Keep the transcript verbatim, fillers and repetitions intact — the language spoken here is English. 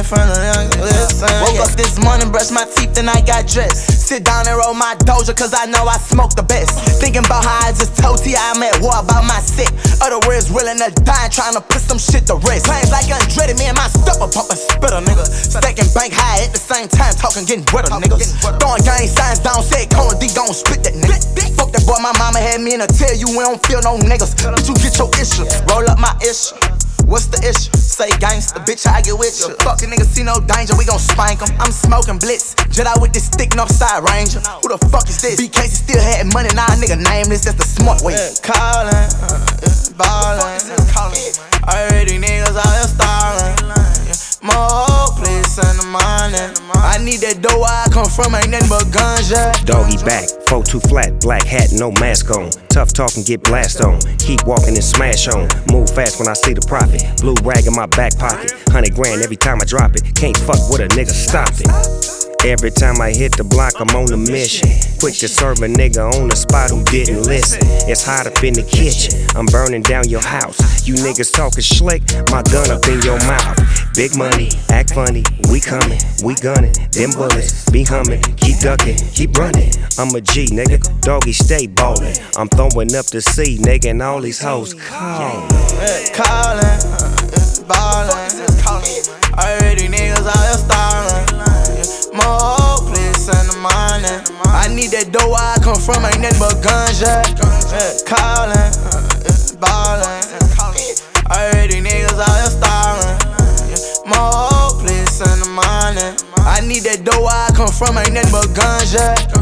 from the young, listen. Woke up this morning, brushed my teeth, then I got dressed. Sit down and roll my doja, cause I know I smoke the best. Thinking about how I just told T I I'm at war about my set. Other words willing to die, trying to put some shit to rest. Claims like Andretti, me and my stepper pump a spitter, nigga. Stacking bank high at the same time, talking getting wetter, niggas. Throwing gang signs down, said Cone D gon' split that nigga. Fuck that boy, my mama had me in a tell you we don't feel no niggas. But you get your issue, roll up my issue. What's the issue? Say gangsta, bitch, I get with you. Fucking niggas see no danger, we gon' spank em. I'm smoking blitz, Jedi with this thick Northside Ranger. Who the fuck is this? B K C still had money, now nah, nigga nameless, that's the smart way. Yeah, callin', uh, ballin', already niggas out here starving. More place in the morning. I need that dough where I come from, ain't nothing but ganja. Doggy back, four two flat, black hat, no mask on. Tough talking, get blast on. Keep walking and smash on. Move fast when I see the profit. Blue rag in my back pocket. Hundred grand every time I drop it. Can't fuck with a nigga, stop it. Every time I hit the block, I'm on a mission. Quick to serve a nigga on the spot who didn't listen. It's hot up in the kitchen, I'm burning down your house. You niggas talking slick, my gun up in your mouth. Big money, act funny, we coming, we gunning. Them bullets be humming, keep ducking, keep running. I'm a G, nigga, doggy stay ballin'. I'm throwing up the C, nigga, and all these hoes callin'. Callin', ballin', already niggas out here starving. More place in the morning. I need that dough where I come from, ain't nothing but ganja. Callin', ballin', already niggas out here starving. More place in the morning. I need that dough where I come from, ain't nothing but ganja.